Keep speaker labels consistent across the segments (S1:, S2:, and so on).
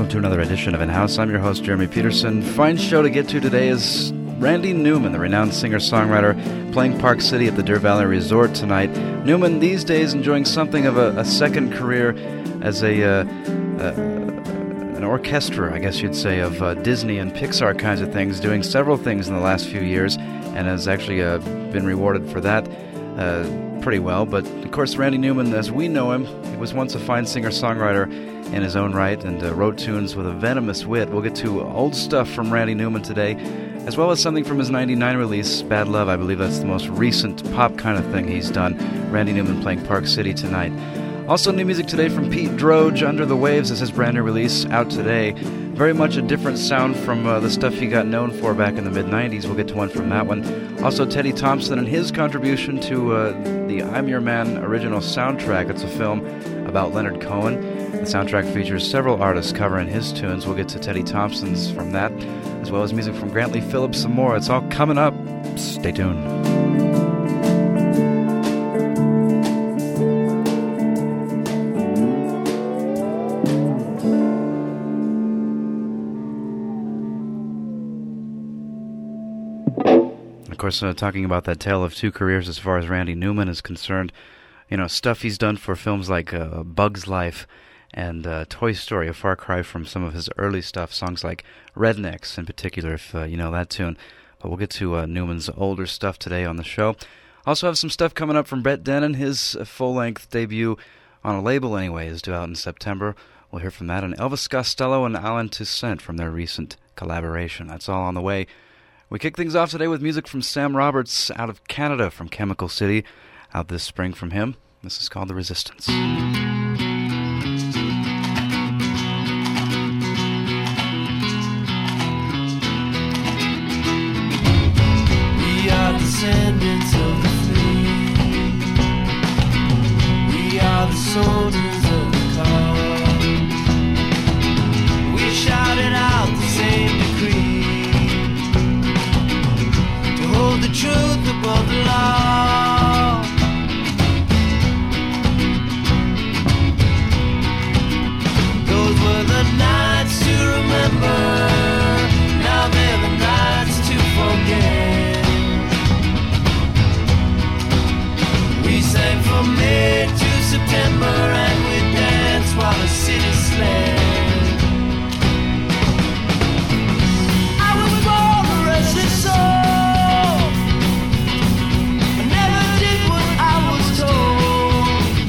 S1: to another edition of In-House. I'm your host, Jeremy Peterson. Fine show to get to today is Randy Newman, the renowned singer-songwriter, playing Park City at the Deer Valley Resort tonight. Newman, these days, enjoying something of a second career as an orchestra, I guess you'd say, of Disney and Pixar kinds of things, doing several things in the last few years, and has actually been rewarded for that pretty well. But, of course, Randy Newman, as we know him, he was once a fine singer-songwriter in his own right and wrote tunes with a venomous wit. We'll get to old stuff from Randy Newman today, as well as something from his 99 release, Bad Love. I believe that's the most recent pop kind of thing he's done. Randy Newman playing Park City tonight. Also new music today from Pete Droge. Under the Waves is his brand new release, out today. Very much a different sound from the stuff he got known for back in the mid-90s. We'll get to one from that one. Also Teddy Thompson and his contribution to the I'm Your Man original soundtrack. It's a film about Leonard Cohen. The soundtrack features several artists covering his tunes. We'll get to Teddy Thompson's from that, as well as music from Grantley Phillips and more. It's all coming up. Stay tuned. Of course, talking about that tale of two careers as far as Randy Newman is concerned, you know, stuff he's done for films like Bug's Life and Toy Story, a far cry from some of his early stuff, songs like Rednecks in particular, if you know that tune. But we'll get to Newman's older stuff today on the show. Also have some stuff coming up from Brett Dennen. His full-length debut, on a label anyway, is due out in September. We'll hear from that. And Elvis Costello and Alan Toussaint from their recent collaboration. That's all on the way. We kick things off today with music from Sam Roberts out of Canada, from Chemical City, out this spring from him. This is called The Resistance.
S2: We are descendants of the free. We are the soldiers of the cause. We shouted out the same decree to hold the truth above the law. Those were the nights to remember. Now they're the nights to forget. We sang from May to September, and we danced while the city slept. I was born a restless soul. I never did what I was told.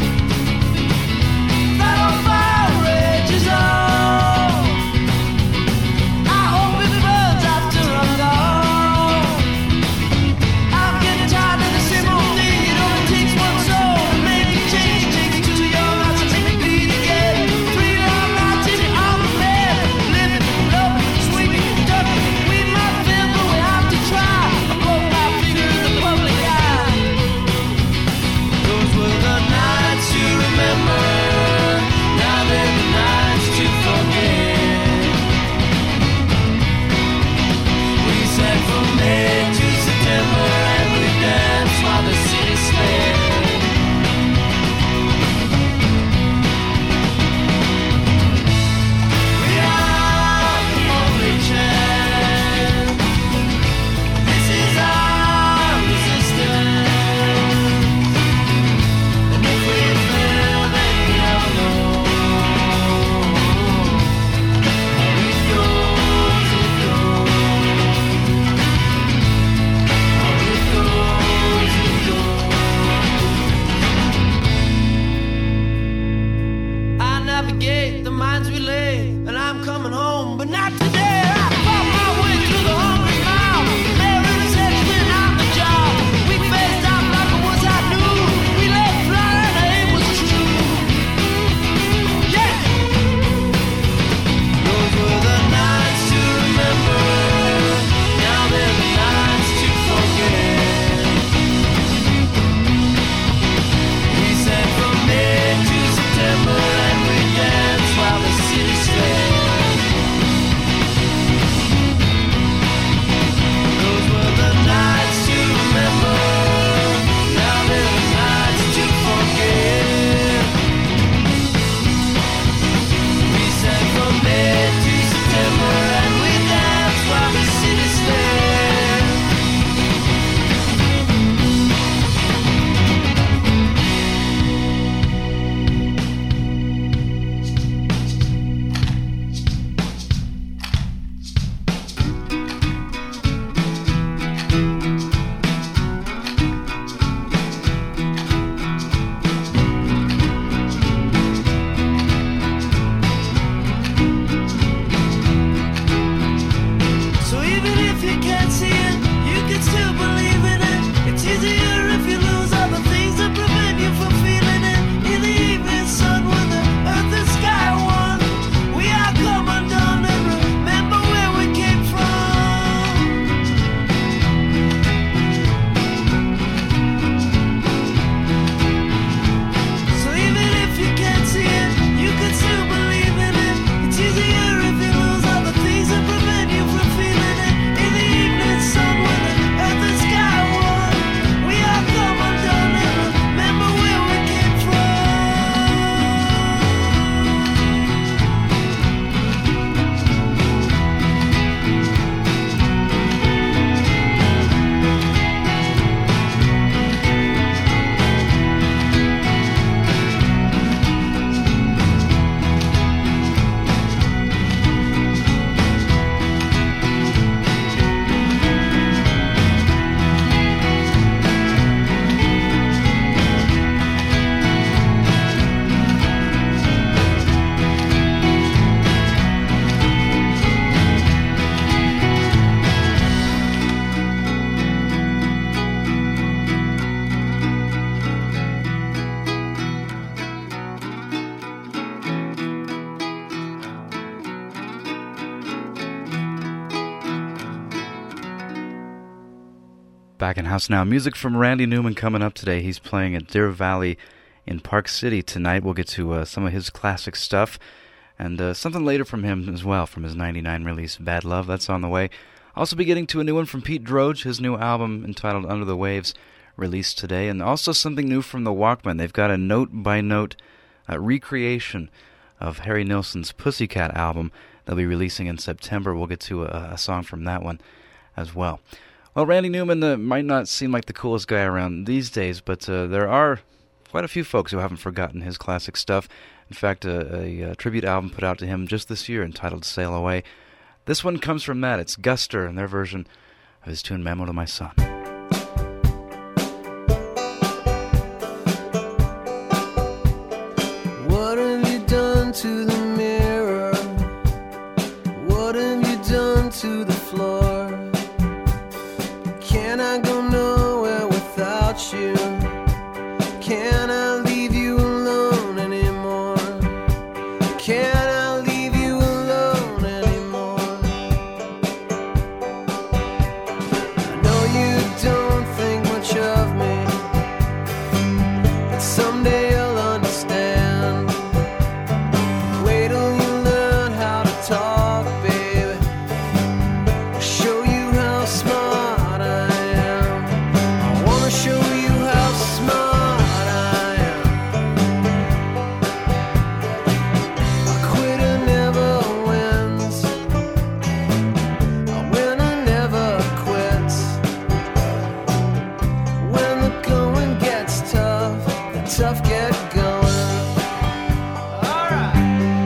S2: That on fire rages on. I hope it burns after I'm gone. I'm getting tired of the same old thing. It only takes one soul to make a change. Takes two young hearts to make me bleed again. 3 long nights in the arm of bed. Living, loving, swinging, ducking. We might fail, but we have to try. I broke my finger in the public eye. Those were the nights to remember. Now they're the nights to forget. We sang from May to September, and we danced while the city slept. We are the only chance. This is our resistance. And if we fail, then we never know. It goes, it goes. It goes, it goes. I navigate the mines we lay, and I'm coming home, but not today. I fought my way through the 100 miles. Mary said when I'm the job. We faced out like it was I knew. We let fly and it was true. Yeah. Those were the nights to remember. Now they're the nights to forget. We sang from May to September, and we danced while the city slept.
S1: Back in house now. Music from Randy Newman coming up today. He's playing at Deer Valley in Park City tonight. We'll get to some of his classic stuff and something later from him as well, from his 99 release, Bad Love. That's on the way. Also be getting to a new one from Pete Droge, his new album entitled Under the Waves, released today. And also something new from the Walkmen. They've got a note-by-note recreation of Harry Nilsson's Pussycat album they'll be releasing in September. We'll get to a song from that one as well. Well, Randy Newman might not seem like the coolest guy around these days, but there are quite a few folks who haven't forgotten his classic stuff. In fact, a tribute album put out to him just this year entitled Sail Away. This one comes from that. It's Guster and their version of his tune Memo to My Son.
S2: What have you done to the mirror? What have you done to the floor? Can I go nowhere without you? Can I leave you alone anymore? Can I leave you alone anymore? I know you don't think much of me, but someday you'll understand. Wait till you learn how to talk, baby. I'll show you how smart I am. I wanna show you how smart I am. A quitter never wins. A winner never quits. When the going gets tough, the tough get going. Alright.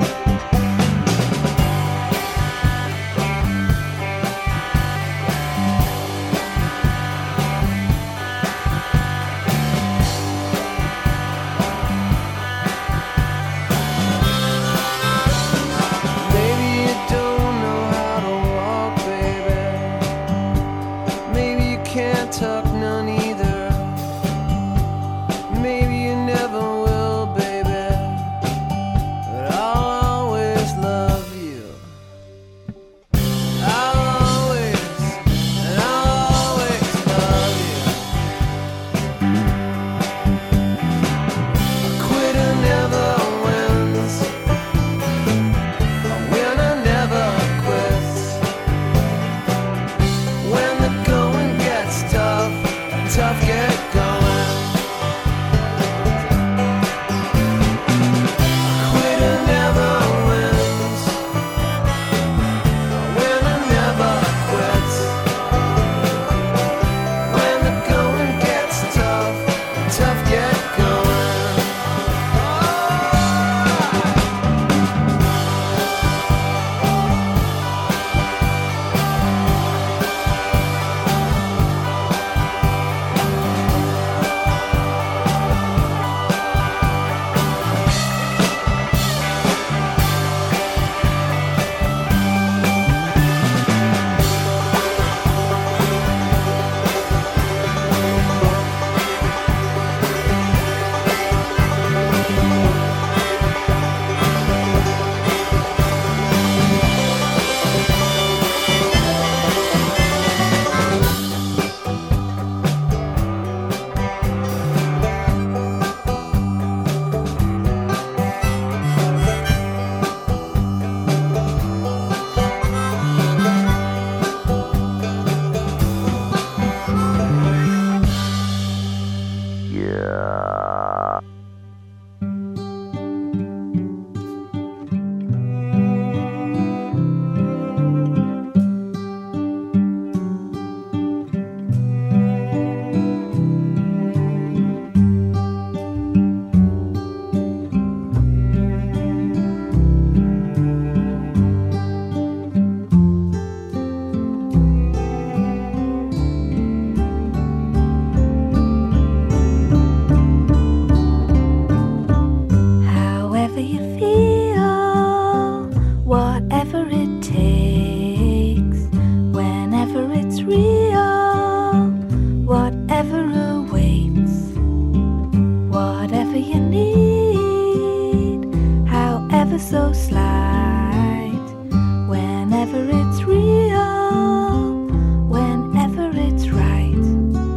S2: Maybe you don't know how to walk, baby. Maybe you can't talk none either. Maybe you never will, baby. But I'll always love you. I'll always love you. A quitter never wins. A winner never quits. When the going gets tough, the tough get going. A quitter never wins. A winner never quits. When the going gets tough, the tough get going.
S3: However you feel, whatever it takes, whenever it's real, whatever awaits, whatever you need, however so slight, whenever it's real, whenever it's right.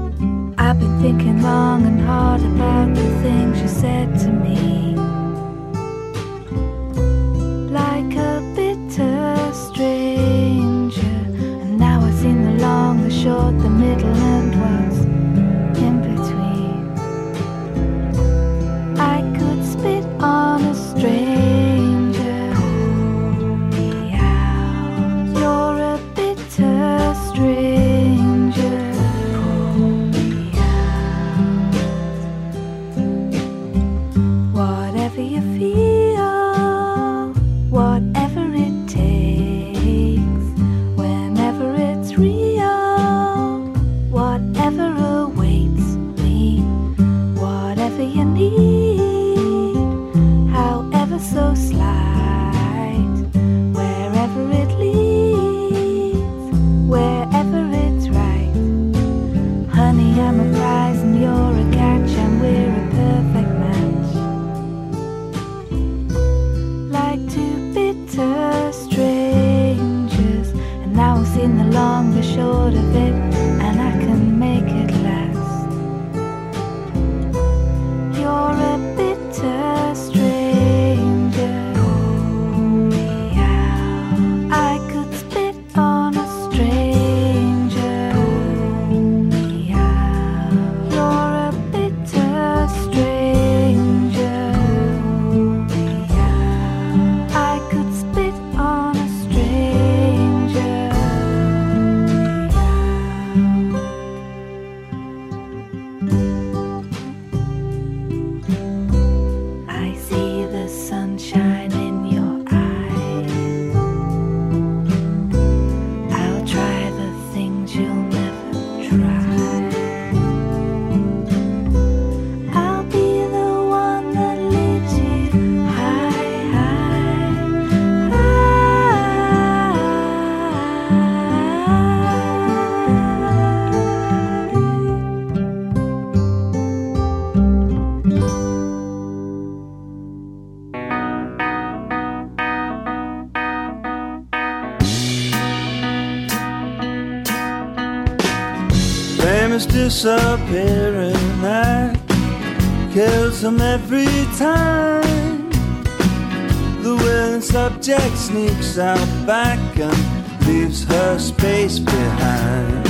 S4: this disappearing act kills them every time. The willing subject sneaks out back and leaves her space behind.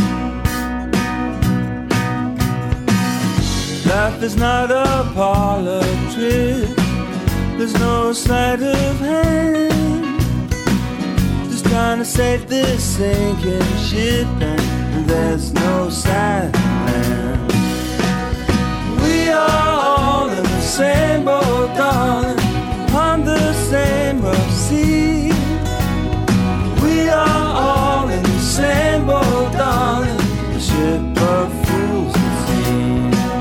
S4: Life is not a parlor trick. There's no sleight of hand. Just trying to save this sinking ship, and there's no side land. We are all in the same boat, darling, on the same rough sea. We are all in the same boat, darling, the ship of fools at sea.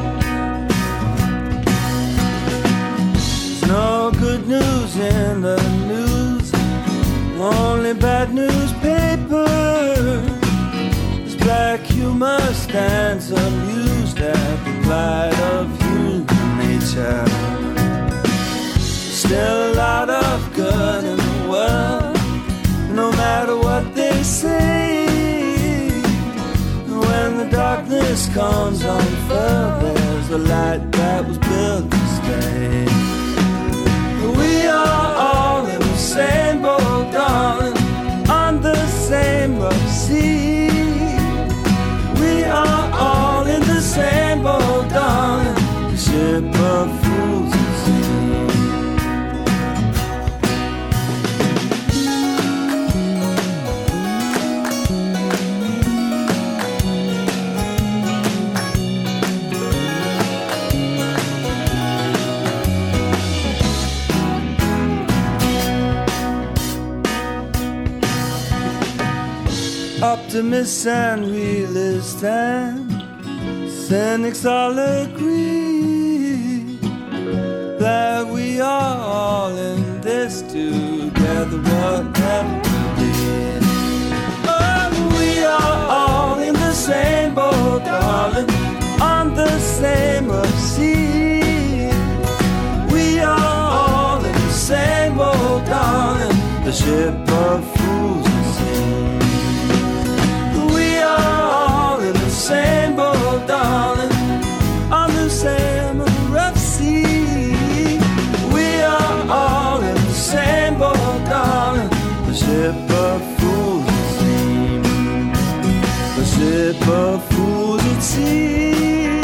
S4: There's no good news in the news, only bad newspaper. This black humor stands amused at the plight of human nature. Still a lot of good in the world, no matter what they say. When the darkness comes unfurled, there's a light that was built to stay. We are all in the same boat, darling, on the same rough sea. We are all in the same boat, darling, the ship of fools at sea. Optimists and realists and cynics all agree that we are all in this together, whatever we did. Oh, we are all in the same boat, darling, on the same rough sea. We are all in the same boat, darling, the ship of fools at sea. Same boat, darling, on the same rough sea. We are all in the same boat, darling, the ship of fools at sea. The ship of fools at sea.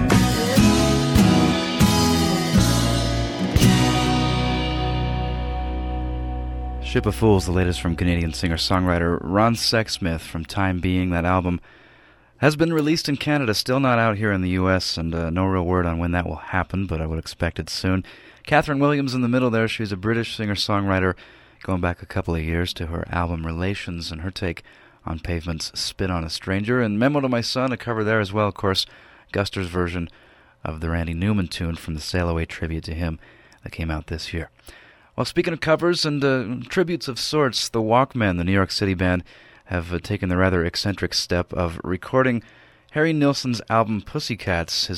S1: Ship of Fools, the latest from Canadian singer-songwriter Ron Sexsmith from Time Being. That album has been released in Canada, still not out here in the U.S., and no real word on when that will happen, but I would expect it soon. Catherine Williams in the middle there. She's a British singer-songwriter going back a couple of years to her album Relations and her take on Pavement's Spin on a Stranger. And Memo to My Son, a cover there as well, of course, Guster's version of the Randy Newman tune from the Sail Away tribute to him that came out this year. Well, speaking of covers and tributes of sorts, the Walkmen, the New York City band, have taken the rather eccentric step of recording Harry Nilsson's album Pussycats, his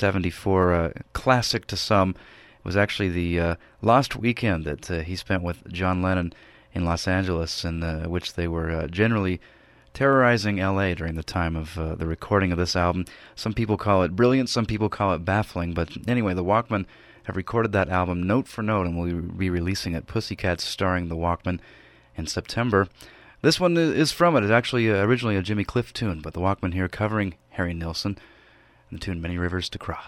S1: 1974 classic to some. It was actually the last weekend that he spent with John Lennon in Los Angeles, in which they were generally terrorizing L.A. during the time of the recording of this album. Some people call it brilliant, some people call it baffling, but anyway, the Walkmen have recorded that album note for note and will be releasing it, Pussycats, starring the Walkmen, in September. This one is from it. It's actually originally a Jimmy Cliff tune, but the Walkmen here covering Harry Nilsson and the tune Many Rivers to Cross.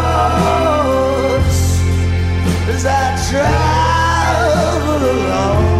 S4: Travel along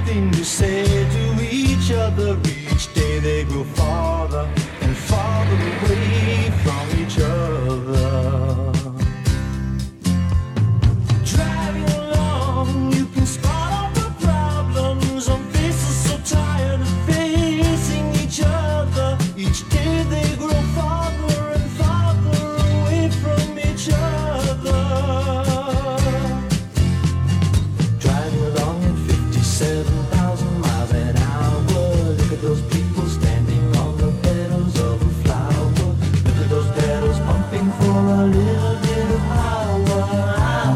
S4: nothing to say to each other. Each day they grow farther and farther away from each other. Driving along, you can spot all the problems on faces so tired of facing each other. Each day they grow farther and farther away from each other. Driving along at 57,000 miles an hour. Look at those people standing on the petals of a flower. Look at those pedals pumping for a little bit of power.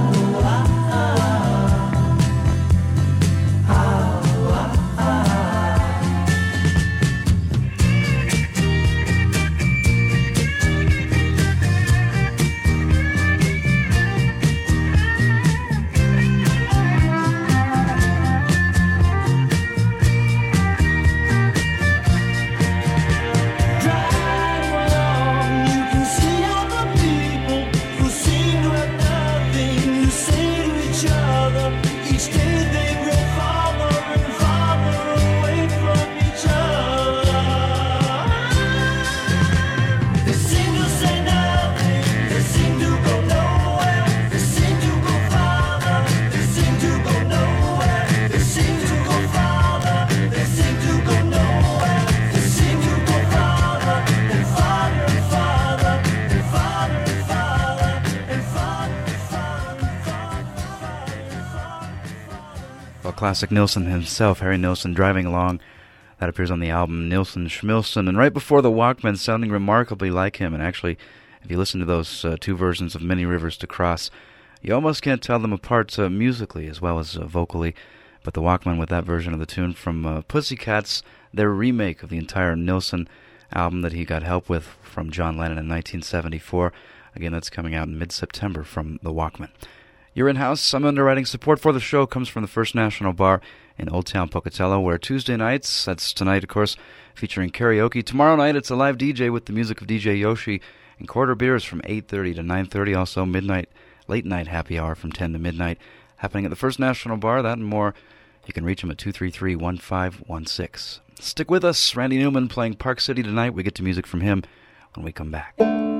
S1: Classic Nilsson himself, Harry Nilsson, Driving Along. That appears on the album Nilsson Schmilsson. And right before the Walkmen, sounding remarkably like him. And actually, if you listen to those two versions of Many Rivers to Cross, you almost can't tell them apart musically as well as vocally. But the Walkmen with that version of the tune from Pussycats, their remake of the entire Nilsson album that he got help with from John Lennon in 1974. Again, that's coming out in mid-September from the Walkmen. You're in-house. Some underwriting support for the show comes from the First National Bar in Old Town Pocatello, where Tuesday nights, that's tonight, of course, featuring karaoke. Tomorrow night, it's a live DJ with the music of DJ Yoshi and quarter beers from 8:30 to 9:30. Also, late-night happy hour from 10 to midnight, happening at the First National Bar. That and more, you can reach him at 233-1516. Stick with us. Randy Newman playing Park City tonight. We get to music from him when we come back.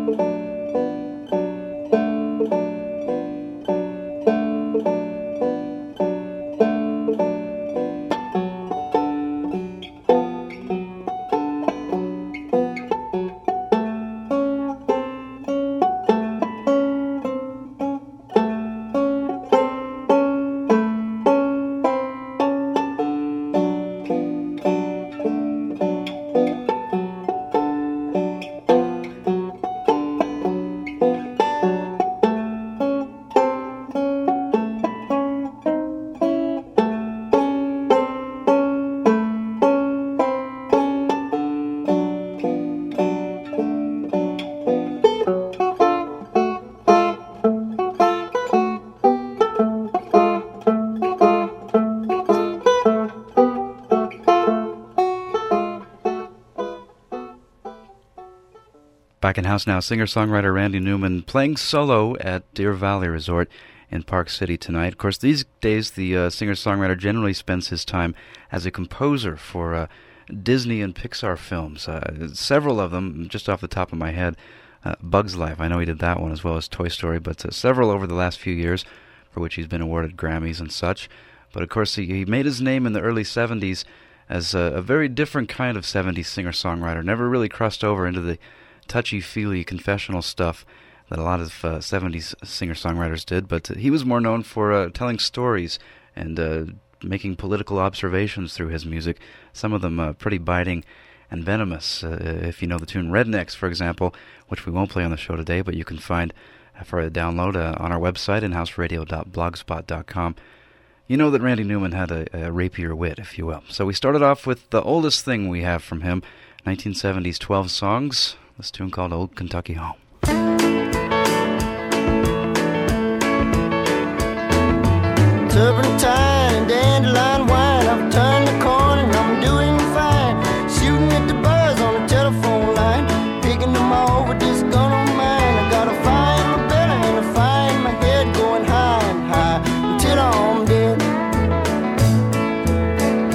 S1: Back in house now, singer-songwriter Randy Newman playing solo at Deer Valley Resort in Park City tonight. Of course, these days the singer-songwriter generally spends his time as a composer for Disney and Pixar films. Several of them, just off the top of my head, Bug's Life, I know he did that one, as well as Toy Story, but several over the last few years for which he's been awarded Grammys and such. But of course, he made his name in the early 70s as a very different kind of 70s singer-songwriter, never really crossed over into the touchy-feely confessional stuff that a lot of 70s singer-songwriters did, but he was more known for telling stories and making political observations through his music, some of them pretty biting and venomous. If you know the tune Rednecks, for example, which we won't play on the show today, but you can find for a download on our website, inhouseradio.blogspot.com. You know that Randy Newman had a rapier wit, if you will. So we started off with the oldest thing we have from him, 1970s 12 songs, this tune called Old Kentucky Home.
S5: Turpentine and dandelion wine, I've turned the corner and I'm doing fine. Shooting at the birds on the telephone line, picking them all with this gun on mine. I got a fire in my belly and a fire in my head, going high and high until I'm dead.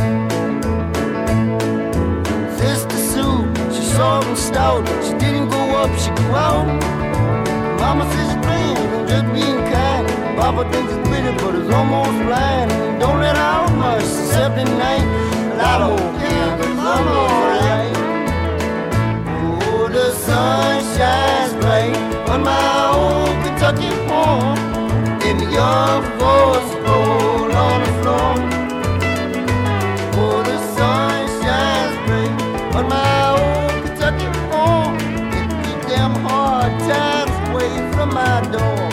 S5: stout. She didn't go up, she go out. Mama says she's playing, I'm just being kind. Papa thinks it's pretty, but it's almost blind. Don't let out much, except at night. But I don't care, 'cause I'm alright. Oh, the sun shines bright on my old Kentucky home. And the young folks roll on the floor. Oh, the sun shines bright on my old Kentucky home. It keep them hard times away from my door.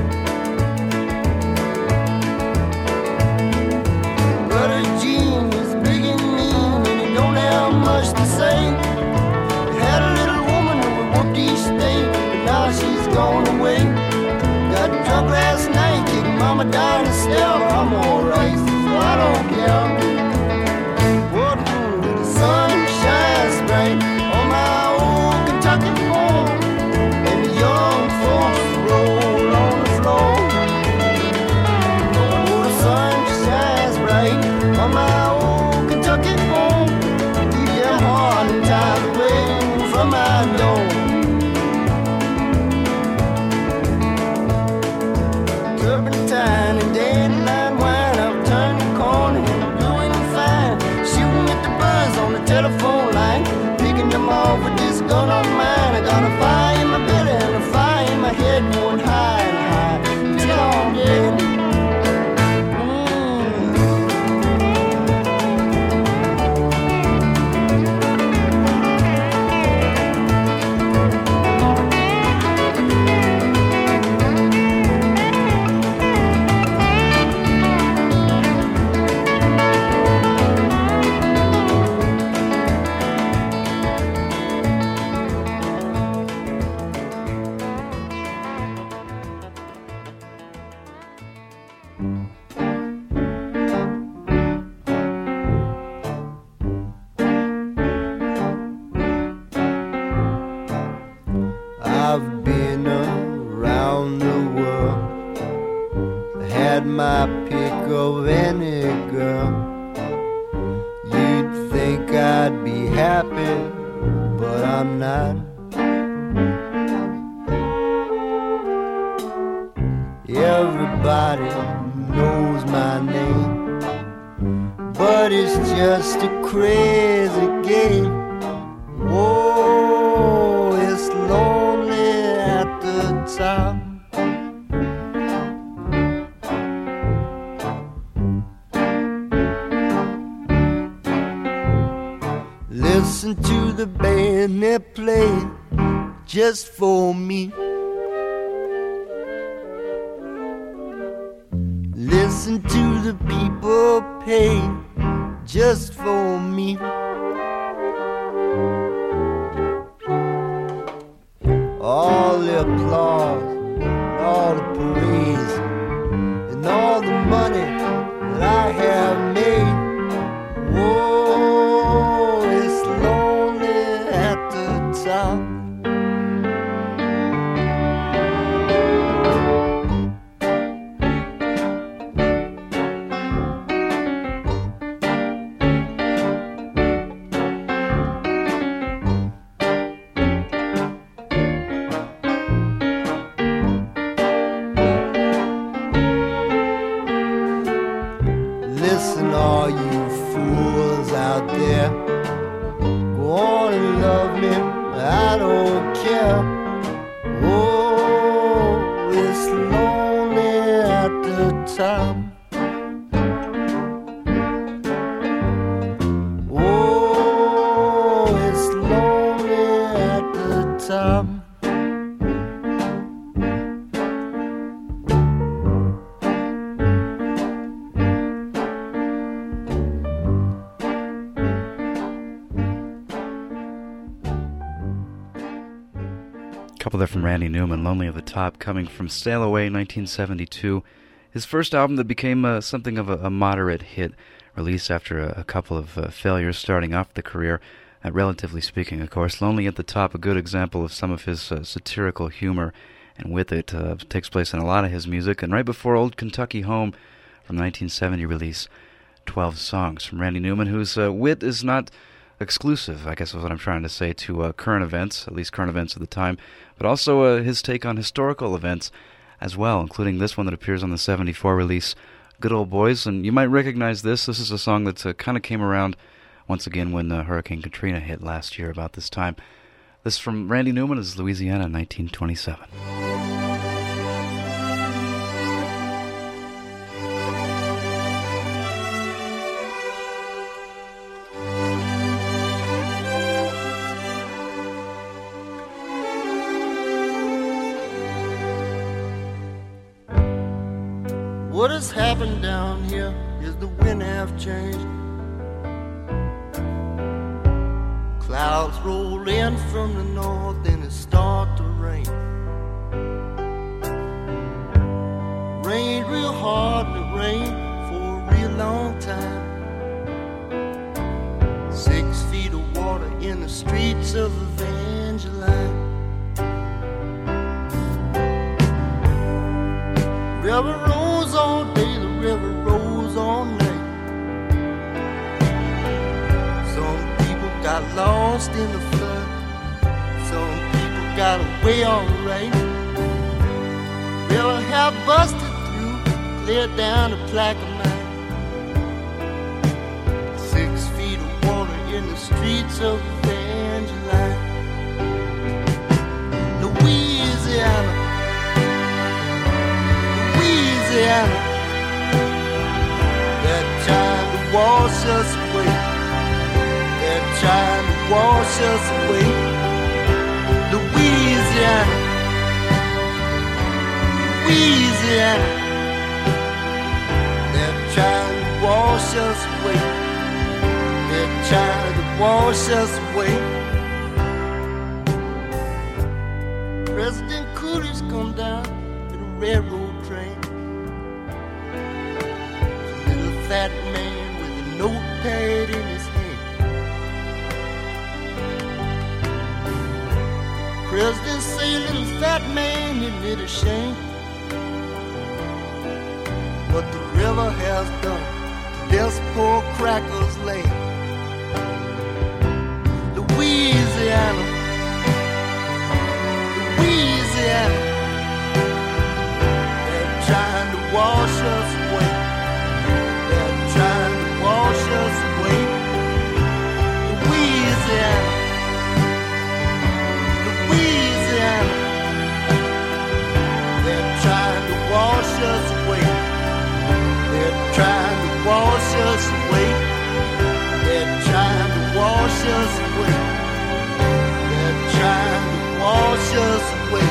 S5: Brother Gene is big and mean, and he don't have much to say. He had a little woman who would work each day, but now she's gone away. Got drunk last night, kicked mama down the stair. I'm alright, so I don't care. What the sun shines bright on my old Kentucky home, and the young folks roll on the floor. Oh, the sun shines bright on my old Kentucky home. Keep your heart and tied away from my door. Turpentine and dandelion wine, I've turned the corner and I'm doing fine. Shooting at the buzz on the telephone line, picking them off with this gun on mine. I got a fire in my belly and a fire in my head, going high and high till I'm dead. I've been around the world, had my pick of any girl. You'd think I'd be happy, but I'm not. Everybody knows my name, but it's just a crazy game. Whoa, it's lonely at the top. Listen to the band they play just for me. Listen to the people pay just for me. All the applause, all the praise, and all the money that I have made. Whoa, it's lonely at the top. Listen, all you fools out there, go on and love me, I don't care. Oh, it's lonely at the top. Oh, it's lonely at the top.
S1: Couple there from Randy Newman, Lonely at the Top, coming from Sail Away, 1972. His first album that became something of a moderate hit, released after a couple of failures starting off the career, relatively speaking, of course. Lonely at the Top, a good example of some of his satirical humor and wit that takes place in a lot of his music. And right before Old Kentucky Home, from 1970 release, 12 Songs from Randy Newman, whose wit is not exclusive, I guess is what I'm trying to say, to current events, at least current events of the time, but also his take on historical events as well, including this one that appears on the 74 release, Good Old Boys. And you might recognize this. This is a song that kind of came around once again when Hurricane Katrina hit last year about this time. This from Randy Newman is Louisiana, 1927.
S5: What has happened down here is the wind have changed. Clouds roll in from the north and it start to rain. Rained real hard and it rained for a real long time. 6 feet of water in the streets of Evangeline. River rolls all day, the river rolls all night. Some people got lost in the flood. Some people got away alright. River have busted through, cleared down the Plaquemine. 6 feet of water in the streets of Evangeline. Louisiana, Louisiana, they're trying to wash us away. They're trying to wash us away. Louisiana, Louisiana, they're trying to wash us away. They're trying to wash us away. President Coolidge come down in a railroad train. A little fat man with a notepad in his hand. President say, little fat man, isn't it a shame what the river has done to this poor cracker's land? Louisiana, Louisiana, they're trying to wash us away. They're trying to wash us away. Louisiana, Louisiana, they're trying to wash us away. They're trying to wash us away. They're trying to wash us away. They're trying to wash us away.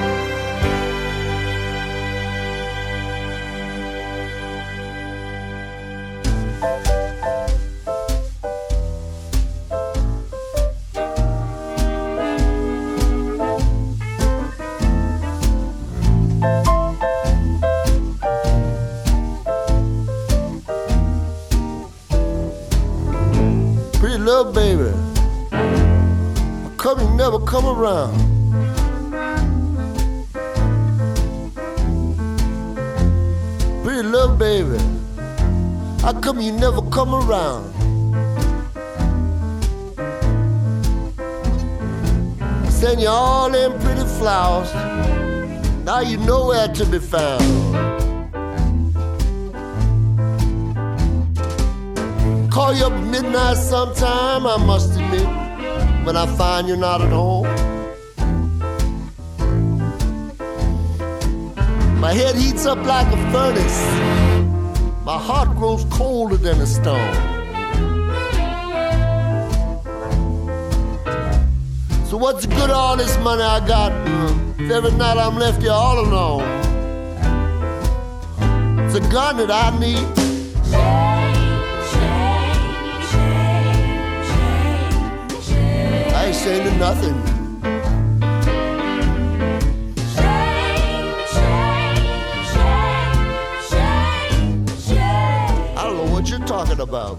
S5: Pretty little baby, how come you never come around? Pretty little baby, how come you never come around? Send you all them pretty flowers, now you nowhere to be found. Call you up at midnight sometime, I must admit, when I find you're not at home. My head heats up like a furnace, my heart grows colder than a stone. So what's the good of all this money I got if every night I'm left here all alone? It's a gun that I need. I ain't saying to nothing. I don't know what you're talking about.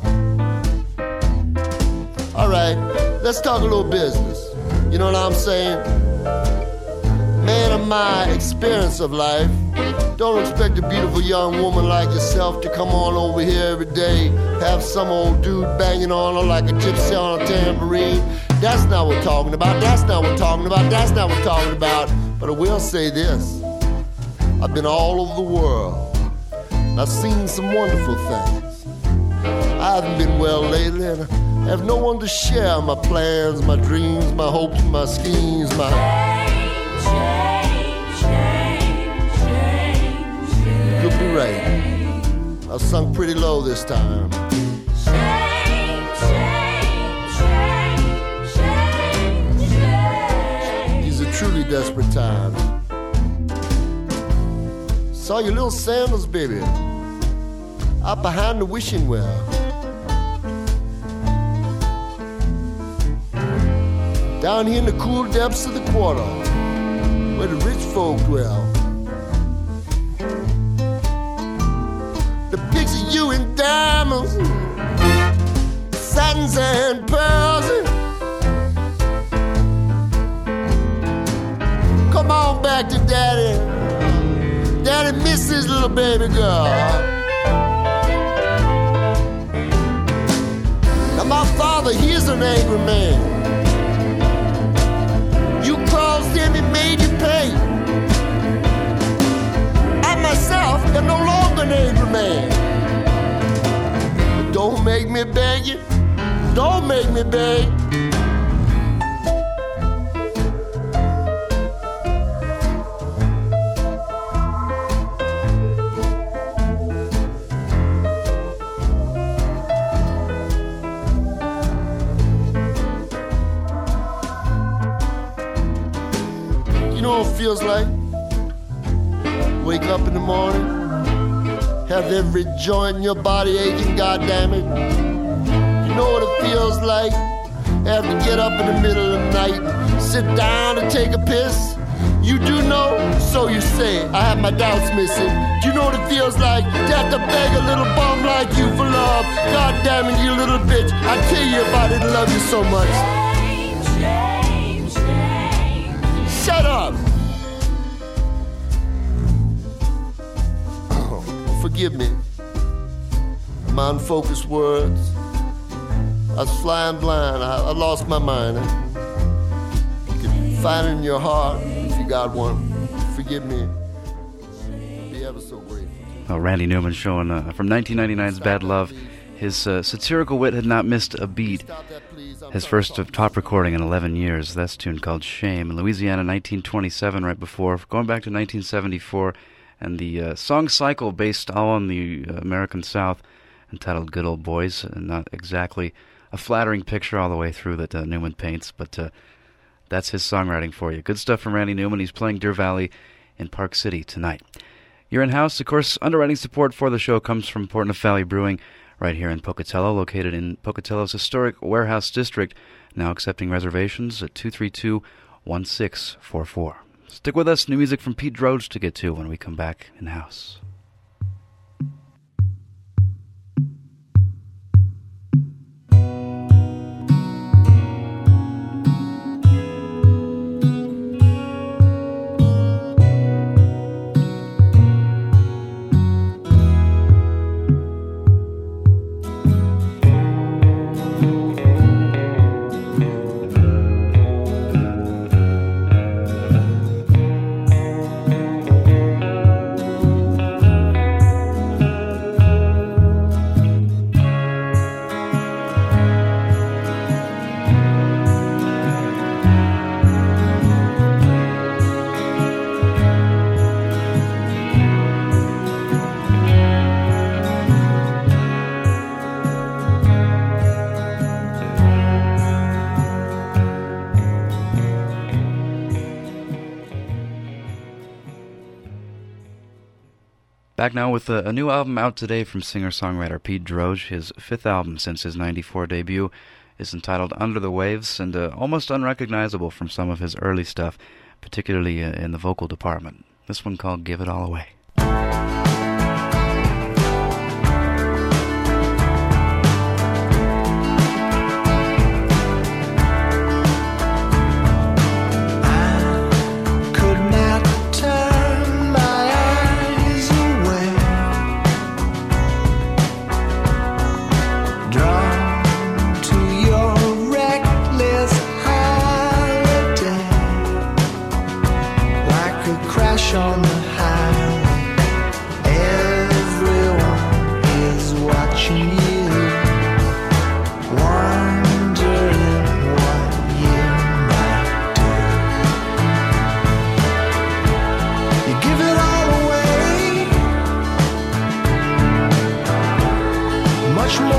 S5: All right, let's talk a little business. You know what I'm saying? Man of my experience of life,
S6: Don't expect a beautiful young woman like yourself to come on over here every day, have some old dude banging on her like a gypsy on a tambourine. That's not what we're talking about. That's not what we're talking about. That's not what we're talking about. But I will say this. I've been all over the world. And I've seen some wonderful things. I haven't been well lately, and I have no one to share my plans, my dreams, my hopes, my schemes, my... Could be right. I sung pretty low this time. These are truly desperate times. Saw your little sandals, baby, out behind the wishing well. Down here in the cool depths of the quarter, where the rich folk dwell. The pics of you in diamonds, satins and pearls. Come on back to daddy. Daddy misses his little baby girl. Now my father, he's an angry man. You crossed him, he made you pay. I myself am no longer an angry man. But don't make me beg you. Don't make me beg. You know what it feels like? Wake up in the morning, have every joint in your body aching, goddammit. You know what it feels like? Have to get up in the middle of the night, sit down and take a piss. You do know, so you say. I have my doubts missing. Do you know what it feels like to have to beg a little bum like you for love? God damn it, you little bitch. I tell you if I didn't love you so much. Shut up. Oh, forgive me. My unfocused words. I was flying blind. I lost my mind. You can find it in your heart if you got one. Forgive me. I'll be ever so grateful.
S1: Oh, Randy Newman showing from 1999's Bad Love. His satirical wit had not missed a beat. His first top recording in 11 years. That's a tune called Shame. In Louisiana, 1927, right before. Going back to 1974. And the song cycle based all on the American South, entitled Good Old Boys. And not exactly a flattering picture all the way through that Newman paints, but that's his songwriting for you. Good stuff from Randy Newman. He's playing Deer Valley in Park City tonight. You're in house. Of course, underwriting support for the show comes from Port Neuf Valley Brewing, right here in Pocatello, located in Pocatello's historic warehouse district, now accepting reservations at 232-1644. Stick with us. New music from Pete Droge to get to when we come back in house. Back now with a new album out today from singer-songwriter Pete Droge. His fifth album since his '94 debut is entitled Under the Waves, and almost unrecognizable from some of his early stuff, particularly in the vocal department. This one called Give It All Away.
S2: Could not turn my eyes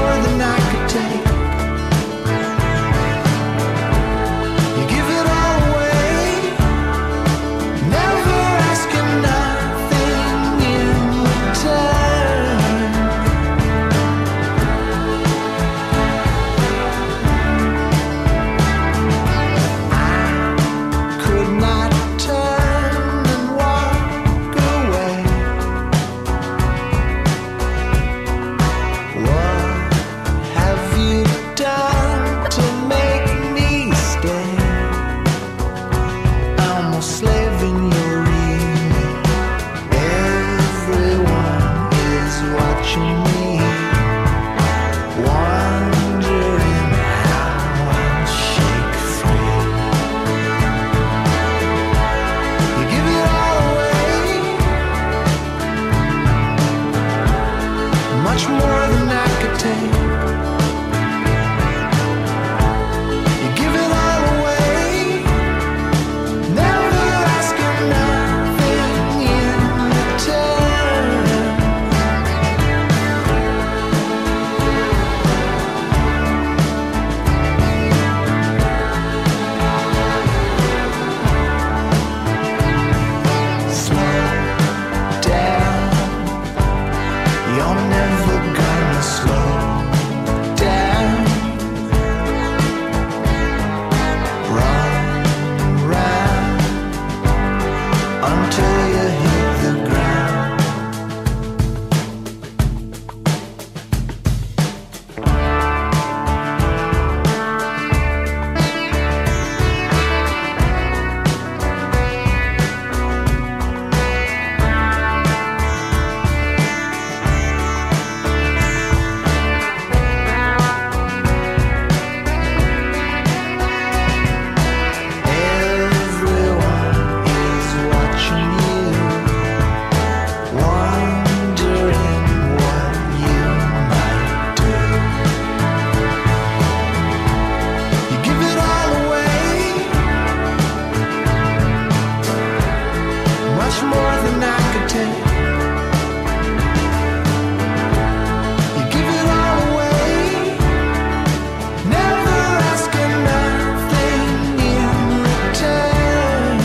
S2: more than I could take. You give it all away, never asking nothing in return. I could not turn and walk away. What have you done to make me stay? I'm a slave in your ear. Everyone is watching me, wondering how I'll shake free. You give it all away, much more than I could take. You give it all away, never asking nothing in return. Slow down, you're never gonna slow down. Run round until you hit the ground. Everyone is watching you, wondering what you might do. You give it all away, much more than I could take. You give it all away, never asking nothing in return.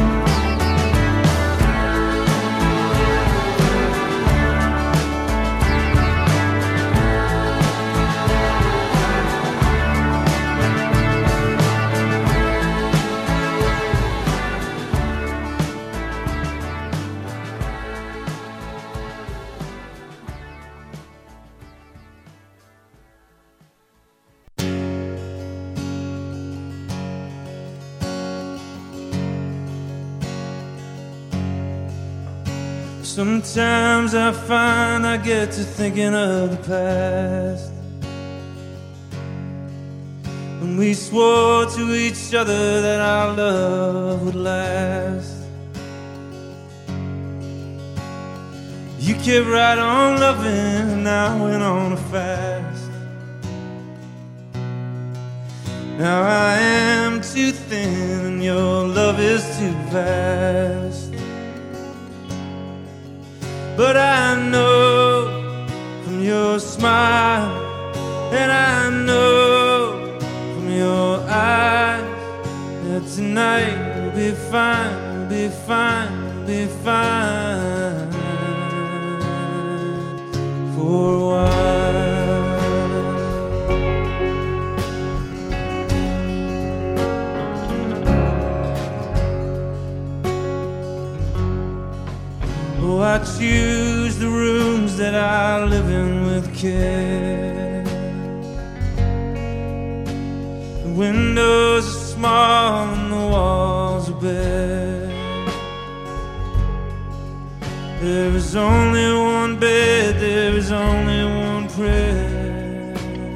S4: Sometimes I find I get to thinking of the past, when we swore to each other that our love would last. You kept right on loving, and I went on a fast. Now I am too thin, and your love is too vast. But I know from your smile, and I know from your eyes, that tonight we'll be fine, we'll be fine, we'll be fine for a while. Oh, I choose the rooms that I live in with care. The windows are small and the walls are bare. There is only one bed, there is only one prayer.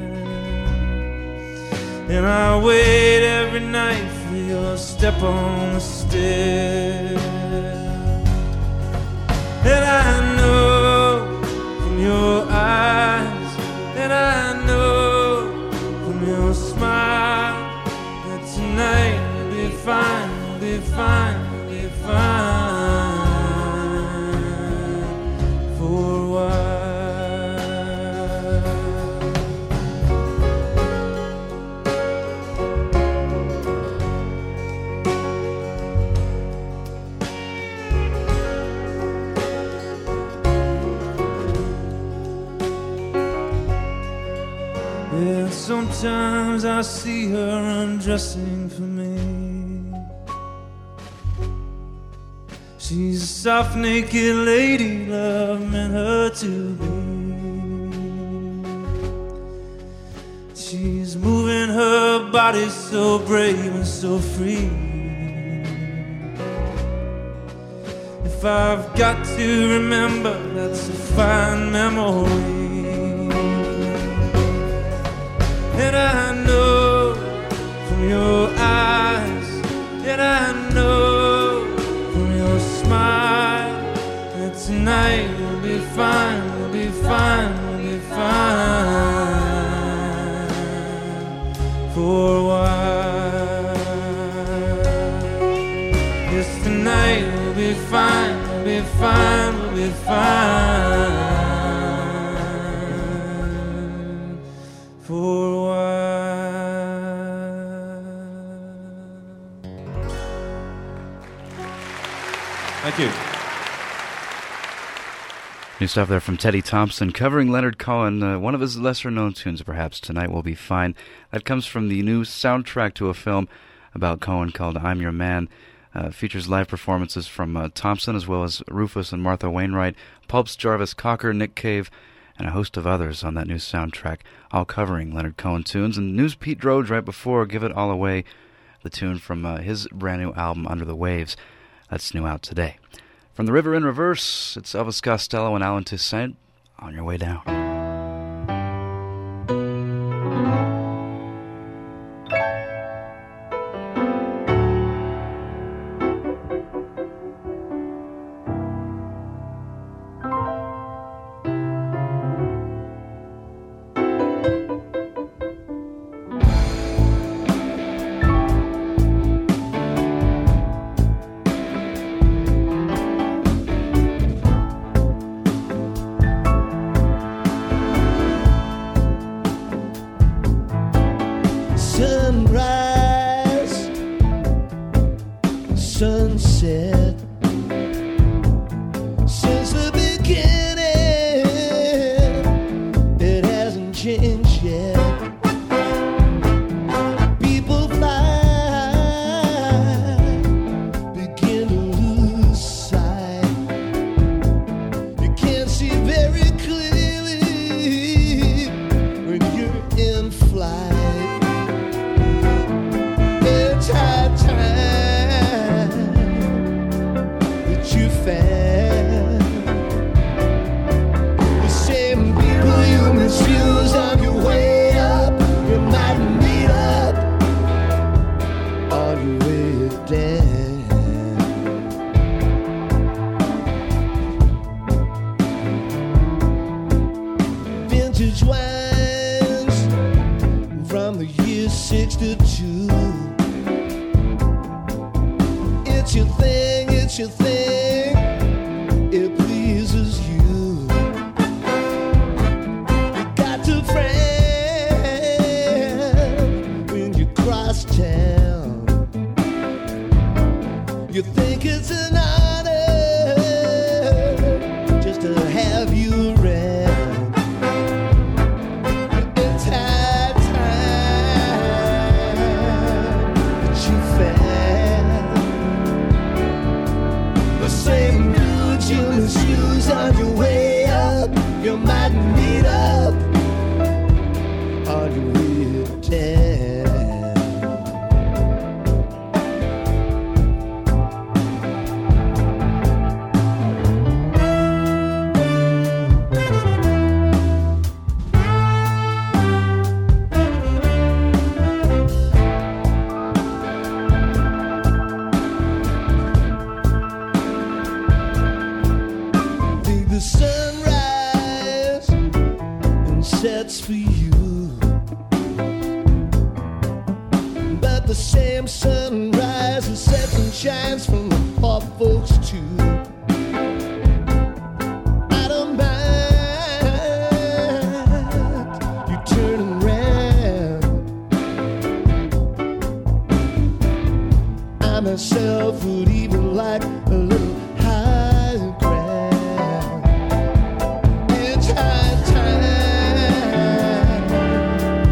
S4: And I wait every night for your step on the stair. And I know from your eyes, and I know from your smile, that tonight we'll be fine, we'll be fine, we'll be fine for a while. Yeah, sometimes I see her undressing for me. She's a soft naked lady love meant her to be. She's moving her body so brave and so free. If I've got to remember, that's a fine memory. And I know from your eyes, and I know from your smile, that tonight we'll be fine, we'll be fine, we'll be fine for a while. Yes, tonight we'll be fine, we'll be fine, we'll be fine for a while. Thank you.
S1: New stuff there from Teddy Thompson, covering Leonard Cohen, one of his lesser-known tunes, perhaps. Tonight Will Be Fine. That comes from the new soundtrack to a film about Cohen called I'm Your Man. Features live performances from Thompson, as well as Rufus and Martha Wainwright, Pulp's Jarvis Cocker, Nick Cave, and a host of others on that new soundtrack, all covering Leonard Cohen tunes. And news Pete Droge right before Give It All Away, the tune from his brand new album Under the Waves. That's new out today. From the River in Reverse, it's Elvis Costello and Alan Toussaint, On Your Way Down.
S7: Sunrise, sunset, since the beginning, it hasn't changed yet. People fly, begin to lose sight. You can't see very clearly when you're in flight. The same people you misuse on your way up, you might meet up on your way down. Vintage wines from the year 62. It's your thing, it's your thing, it pleases you. You got to frown when you cross town. You think it's an honor just to have you around. It's high time that you found the same dudes you misuse on your way up. You might meet up on your way down. The sunrise and sets for you, but the same sunrise and sets and shines from the poor folks too. I don't mind you turning around. I myself would even like a little higher ground. It's high time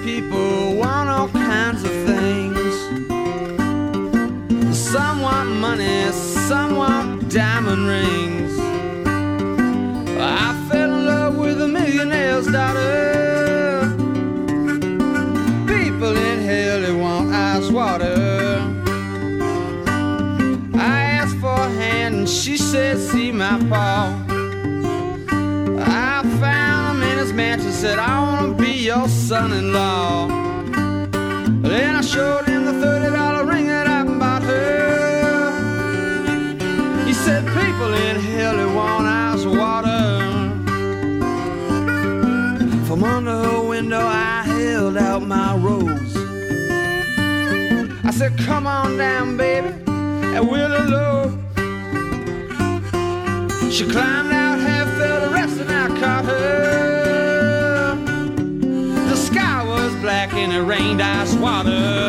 S8: people want all kinds of things. Some want money, some want diamond rings. I fell in love with a millionaire's daughter. People in hell, they want ice water. I asked for a hand and she said, see my paw. I found him in his mansion, said, I wanna be your son-in-law. Then I showed him the $30 ring that I bought her. He said, people in hell, they want ice water. From under her window I held out my rose. I said, come on down, baby, and we'll elope. She climbed out, half fell the rest, and I caught her. The sky was black and it rained ice water.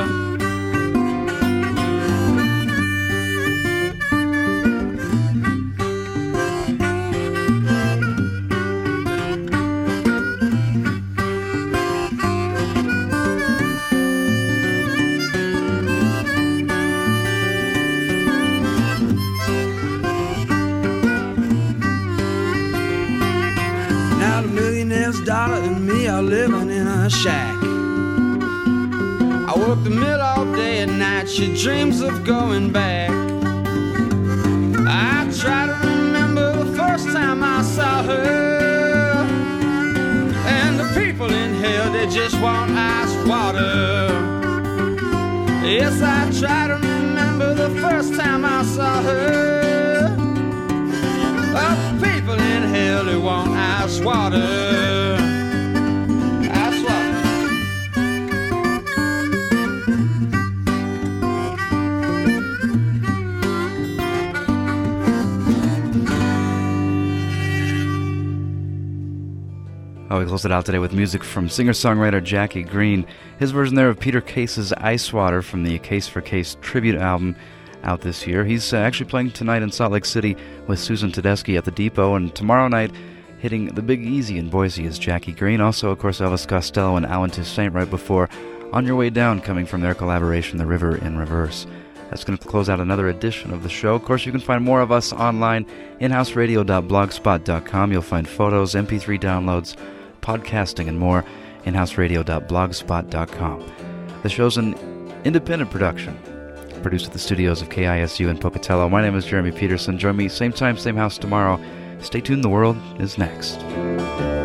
S8: Daughter and me are living in a shack. I work the mill all day and night. She dreams of going back. I try to remember the first time I saw her. And the people in hell, they just want ice water. Yes, I try to remember the first time I saw her. But the people in hell, they want ice water. Ice water.
S1: Oh, we closed it out today with music from singer-songwriter Jackie Green. His version there of Peter Case's Ice Water from the Case for Case tribute album out this year. He's actually playing tonight in Salt Lake City with Susan Tedeschi at the Depot, and tomorrow night hitting the Big Easy in Boise is Jackie Green. Also, of course, Elvis Costello and Alan Toussaint right before On Your Way Down, coming from their collaboration, The River in Reverse. That's going to close out another edition of the show. Of course, you can find more of us online, inhouseradio.blogspot.com. You'll find photos, MP3 downloads, podcasting, and more, inhouseradio.blogspot.com. The show's an independent production, produced at the studios of KISU in Pocatello. My name is Jeremy Peterson. Join me same time, same house tomorrow. Stay tuned, the world is next.